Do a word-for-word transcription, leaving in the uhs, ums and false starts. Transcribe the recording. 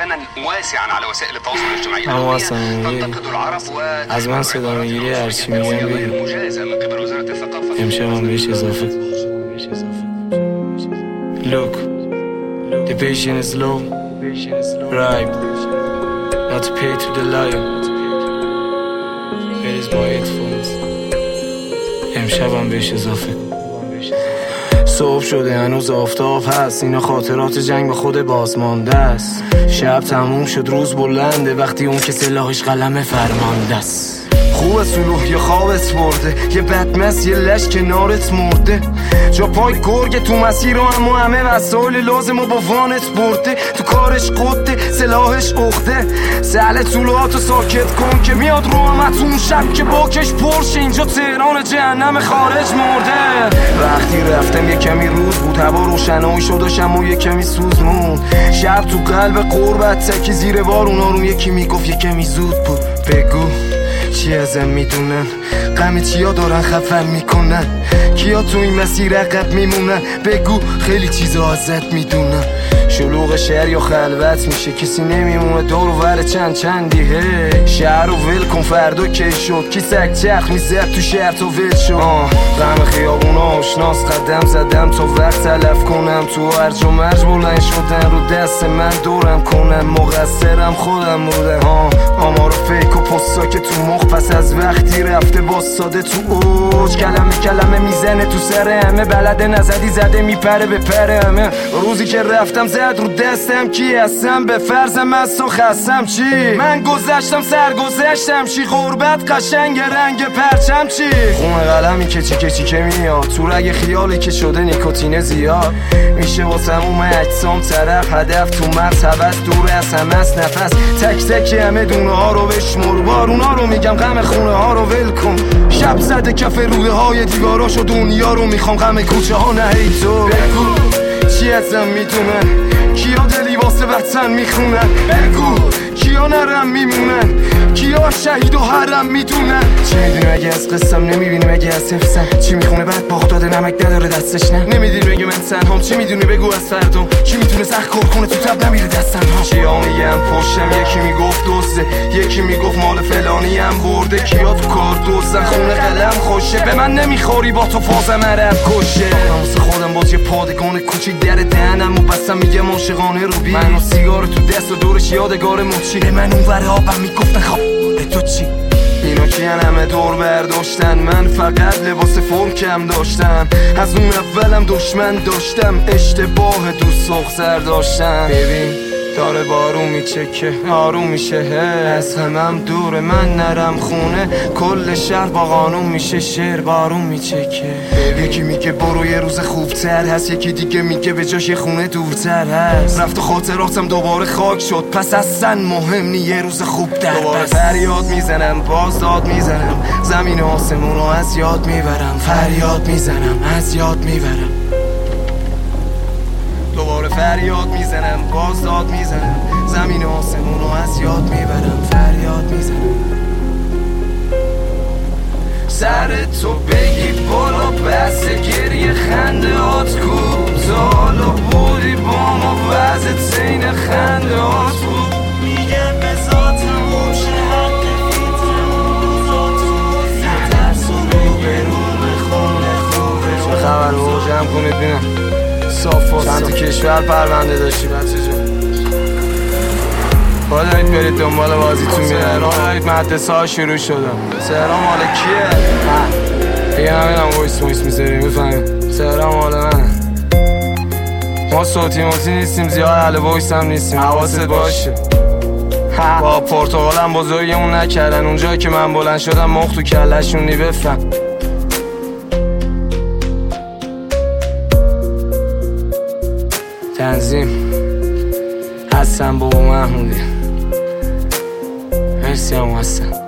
مكانا واسعا على وسائل التواصل الاجتماعي العالمية تنتقد العرب از من صدا میگیری هرچی میگم بگی. امشب هم بهش اضافه. Look, the patient is low, right, not to pay to the liar. Where is my headphones? امشب هم بهش اضافه. صبح شده هنوز آفتاب هست، اینا خاطرات جنگ به خود بازمانده است. شب تموم شد روز بلنده، وقتی اون که سلاحش قلم فرمانده است. خوب سلوح یا خوابت برده، یه بدمست یه لش کنارت مرده. جا پای گرگ تو مسیر اما همه وسایل لازم و با وانت برده. تو کارش قده سلاحش اخته، سهل طولاتو ساکت کن که میاد رو همتون شب که باکش پرشه. اینجا تهران جهنم خارج مرده. وقتی رفتم یه کمی روز بود، هوا روشنایی شد و شمع یه کمی سوز موند. شب تو قلب قربت تکی زیر بارون آروم یکی میگفت یه کمی زود بود. بگو چی ازم میدونن، غم چیا دارن خفن میکنن، کیا تو این مسیر عقب میمونن. بگو خیلی چیزا ازت میدونن. شلوغ شهر یا خلوت میشه، کسی نمیمونه دور و ور چند چندی. هی شهر رو ول کن فردا کی شد، کی سگ چرخ میزد تو شهر تو ول شد. غم خیابون آشناس قدم زدم تا وقت تلف کنم. تو هرج و مرج بلند شدن رو دست من دورم کنم. مقصرم خودم بودم. آمار و فیک و پستا که تو مخ پس از وقتی رفته با ساده تو اوج. کلمه کلمه میزنه تو سر همه، بلده نزدی زده میپره به پره همه. روزی که رفتم زد رو دستم کی هستم، به فرضم از تو خستم چی. من گذشتم سرگذشتم چی، غربت قشنگ رنگ پرچم چی. خون قلمی که چی که چی که میاد تو رگ خیالی که شده نیکوتین زیاد. میشه با تموم اجسام طرف هدف تو مغز هوس دور از همه است نفس. تک تک همه دونه ها رو بشمر، بارونا رو میگم غم خونه ها رو ول کن. شب زده کف روده های دیواراشو دنیا رو میخوام، غم کوچه ها نه ای تو. بگو چی ازم میدونن، کیا دلی واسه وطن میخونن. بگو کیا نرم میمونن، کیا شهید و حرم میدونن. چی میدونی مگه از قصم، نمیبینی مگه از حفظم. چی میخونه بعد باخت داده نمک نداره دستش نه. نمیدونی مگه من تنهام، چی میدونی بگو از فردام. کی میتونه سخت کار کنه تو تب نمیره دستم ها. چیا میگم پشتم، یکی میگفت دوسته، یکی میگفت مال فلانی هم برده. کیا تو کار دوستن خونه قلم خوشه، به من نمیخوری با تو فازم عرب کشه. واسه خودم باز یه پادگان کوچیک در دهنم و بسم میگم عاشقانه رو بی. من و سیگار تو دست و دورش یادگار مچی. به من اون ور آبم میگفتن خواب به تو چی. اینا کیان همه دور برداشتن، من فقط لباس فرم کم داشتم. از اون اولم دشمن داشتم، اشتباه دوست سخسر داشتم. ببین داره بارون میچکه آروم میشه، از همم دوره من نرم خونه. کل شهر با قانون میشه شعر بارون میچکه. یکی میگه برو یه روز خوبتر هست، یکی دیگه میگه به جاش یه خونه دورتر هست. رفت و خاطراتم دوباره خاک شد، پس اصلا مهم نی یه روز خوب در دوباره فریاد میزنم باز داد میزنم، زمین و آسمونو از یاد میبرم. فریاد میزنم از یاد میبرم، دوباره فریاد میزنم باز داد میزنم، زمین و آسمونو از یاد میبرم. فریاد میزنم سر تو بگی بالا، بس گریه خنده هات کوتال و بودی با ما وزت سین خنده هات بود. میگم به ذاتم باشه حق فیتم ترس و رو به رو خونه خوبه. چه خبر رو جمع کنید بینم صافا چند تا کشور پرونده داشتی بچه جان. باید دارید برید دنبال بازیتون میرن. دارید مدرسه ها شروع شدن. سهران مال کیه؟ دیگه همین هم ویس ویس میذاریم بفهمیم سهران مال منه. ما صوتی موتی نیستیم زیاد، اهل ویس هم نیستیم، حواست باشه. با پرتغال هم بزرگمون نکردن، اونجایی که من بلند شدم مخت تو کلشون نی. بفهم تنظیم حسن بابا محمودی، مرسی هم حسن.